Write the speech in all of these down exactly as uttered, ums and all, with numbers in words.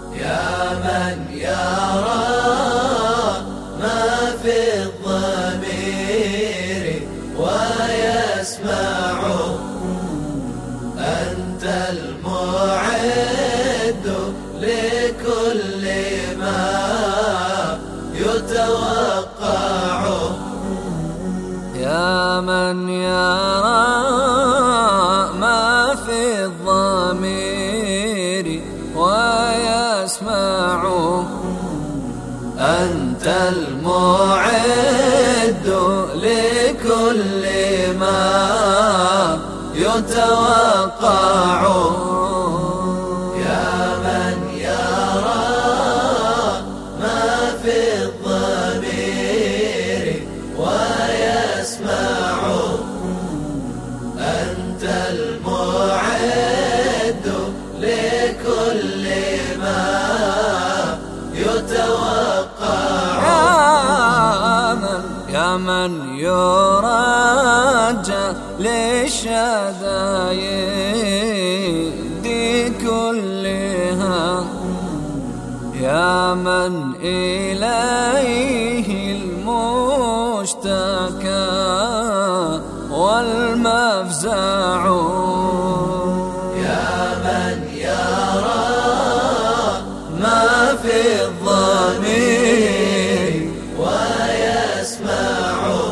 يا من يرى ما في الضمير ويسمعه، أنت المعد لكل ما يتوقعه. يا من يرى ما في الضمير ويسمعه، أنت المعد لكل ما يتوقعه. يا من يرى ما في الضمير ويسمعه، أنت المعد لكل ما يتوقعه. يا من يرجى للشدائد كلها، يا من إليه المشتكى والمفزع. يا من يرى ما في الضمير ويسمعه،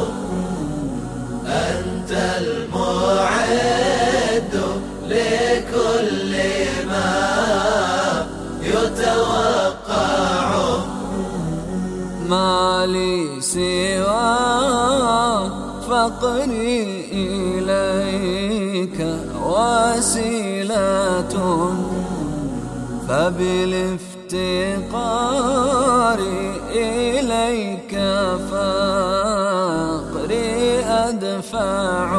أنت المعد لكل ما يتوقعه. ما لي سوى فقري إليك وسيلة، فبالافتقار إليك فقري أدفع.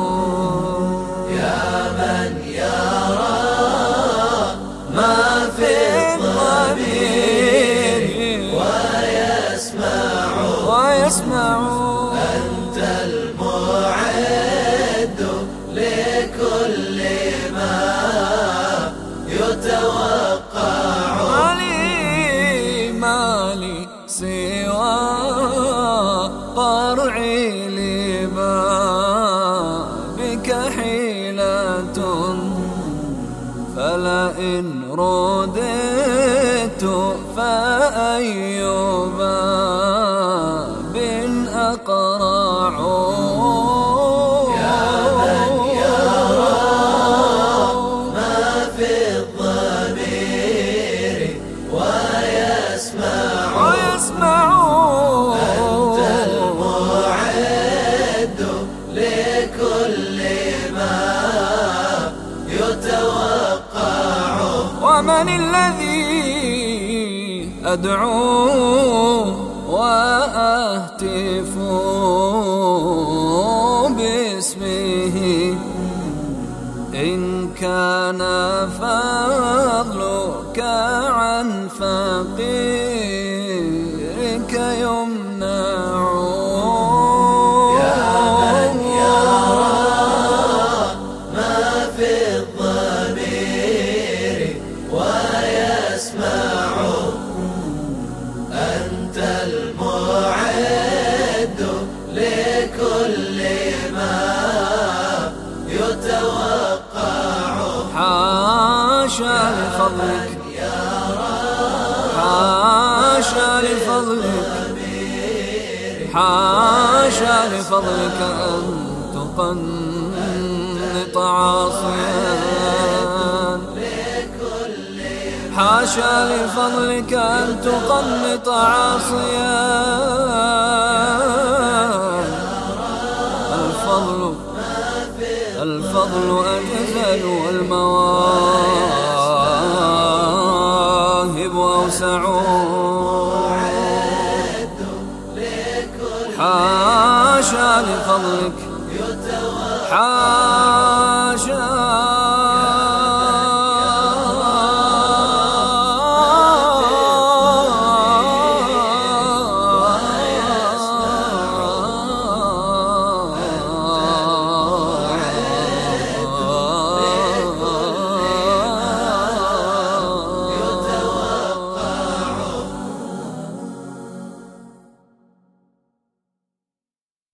يا من يرى ما في الضمير ويسمعه، أنت المعد لكل ما يتوقعه. مالي مالي سوى قرعي لما بك حيلة، فلئن رددت فأي باب أقرع. يا من يرى ما في الضمير ويسمعه، أنت المعد لكل ما يتوقعه. ومن الذي أدعوه وأهتف باسمه، إن كان فضلك عن فقيرك يمنع. يا من يرى ما في الضمير ويسمعه، أنت المعد لكل ما يتوقعه. حاشا لفضلك، حاشا لفضلك، حاشا لفضلك أن تقنط عاصيا، حاشا لفضلك أن تقنط عاصيا. الفضل الفضل أجزل والمواهب أوسع. حاشا لفضلك